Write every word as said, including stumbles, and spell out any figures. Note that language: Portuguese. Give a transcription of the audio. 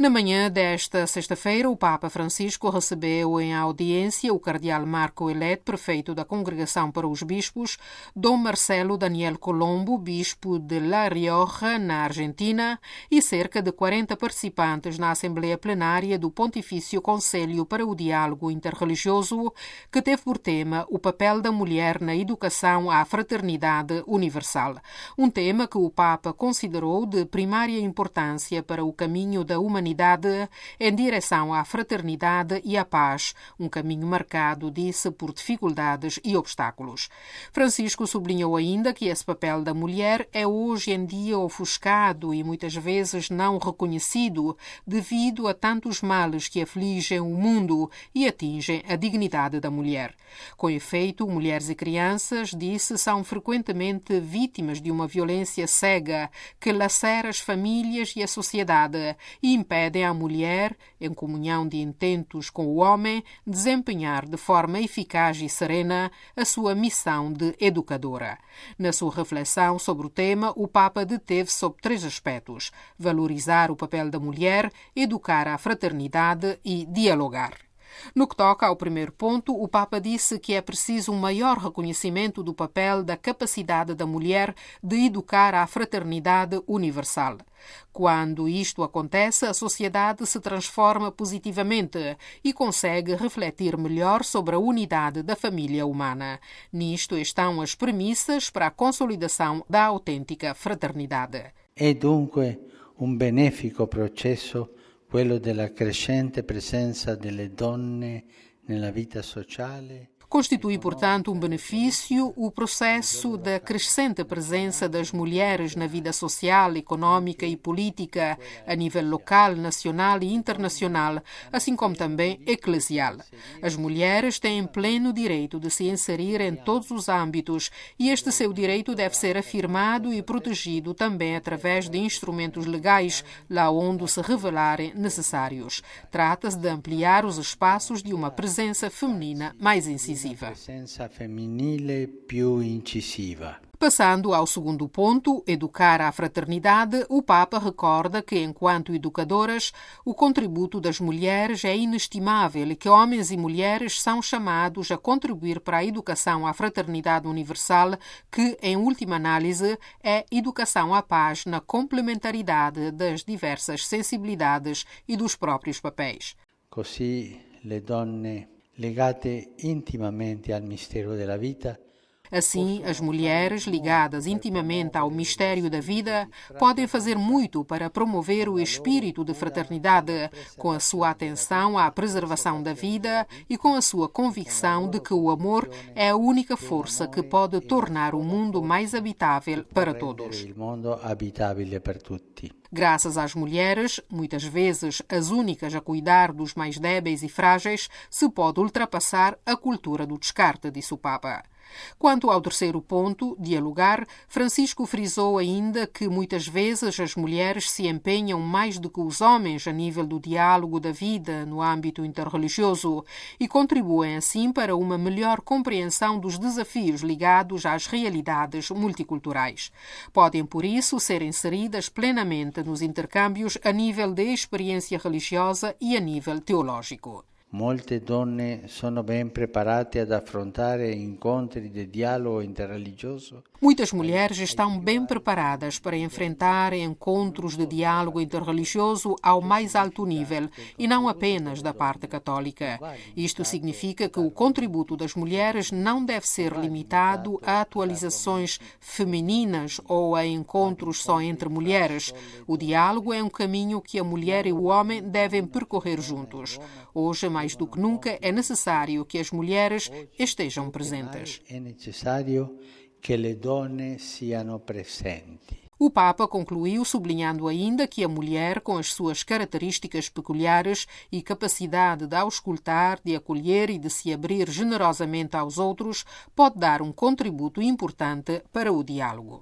Na manhã desta sexta-feira, o Papa Francisco recebeu em audiência o cardeal Marco Elet, prefeito da Congregação para os Bispos, Dom Marcelo Daniel Colombo, bispo de La Rioja, na Argentina, e cerca de quarenta participantes na Assembleia Plenária do Pontifício Conselho para o Diálogo Interreligioso, que teve por tema o papel da mulher na educação à fraternidade universal. Um tema que o Papa considerou de primária importância para o caminho da humanidade em direção à fraternidade e à paz, um caminho marcado, disse, por dificuldades e obstáculos. Francisco sublinhou ainda que esse papel da mulher é hoje em dia ofuscado e muitas vezes não reconhecido devido a tantos males que afligem o mundo e atingem a dignidade da mulher. Com efeito, mulheres e crianças, disse, são frequentemente vítimas de uma violência cega que lacera as famílias e a sociedade e impedem à mulher, em comunhão de intentos com o homem, desempenhar de forma eficaz e serena a sua missão de educadora. Na sua reflexão sobre o tema, o Papa deteve-se sobre três aspectos: valorizar o papel da mulher, educar à fraternidade e dialogar. No que toca ao primeiro ponto, o Papa disse que é preciso um maior reconhecimento do papel da capacidade da mulher de educar à fraternidade universal. Quando isto acontece, a sociedade se transforma positivamente e consegue refletir melhor sobre a unidade da família humana. Nisto estão as premissas para a consolidação da autêntica fraternidade. É dunque um benéfico processo quello della crescente presenza delle donne nella vita sociale. Constitui, portanto, um benefício o processo da crescente presença das mulheres na vida social, económica e política a nível local, nacional e internacional, assim como também eclesial. As mulheres têm pleno direito de se inserir em todos os âmbitos e este seu direito deve ser afirmado e protegido também através de instrumentos legais, lá onde se revelarem necessários. Trata-se de ampliar os espaços de uma presença feminina mais incisiva. Presenza femminile più incisiva. Passando ao segundo ponto, educar à fraternidade, o Papa recorda que, enquanto educadoras, o contributo das mulheres é inestimável e que homens e mulheres são chamados a contribuir para a educação à fraternidade universal, que, em última análise, é educação à paz na complementaridade das diversas sensibilidades e dos próprios papéis. Così le donne legate intimamente al mistero della vita. Assim, as mulheres, ligadas intimamente ao mistério da vida, podem fazer muito para promover o espírito de fraternidade, com a sua atenção à preservação da vida e com a sua convicção de que o amor é a única força que pode tornar o mundo mais habitável para todos. Graças às mulheres, muitas vezes as únicas a cuidar dos mais débeis e frágeis, se pode ultrapassar a cultura do descarte, disse o Papa. Quanto ao terceiro ponto, dialogar, Francisco frisou ainda que muitas vezes as mulheres se empenham mais do que os homens a nível do diálogo da vida no âmbito interreligioso e contribuem assim para uma melhor compreensão dos desafios ligados às realidades multiculturais. Podem, por isso, ser inseridas plenamente nos intercâmbios a nível de experiência religiosa e a nível teológico. Molte donne sono ben preparate ad affrontare incontri di dialogo interreligioso. Muitas mulheres estão bem preparadas para enfrentar encontros de diálogo interreligioso ao mais alto nível e não apenas da parte católica. Isto significa que o contributo das mulheres não deve ser limitado a atualizações femininas ou a encontros só entre mulheres. O diálogo é um caminho que a mulher e o homem devem percorrer juntos. Hoje, mais do que nunca, é necessário que as mulheres estejam presentes. É necessário que le donne siano presenti. O Papa concluiu sublinhando ainda que a mulher, com as suas características peculiares e capacidade de auscultar, de acolher e de se abrir generosamente aos outros, pode dar um contributo importante para o diálogo.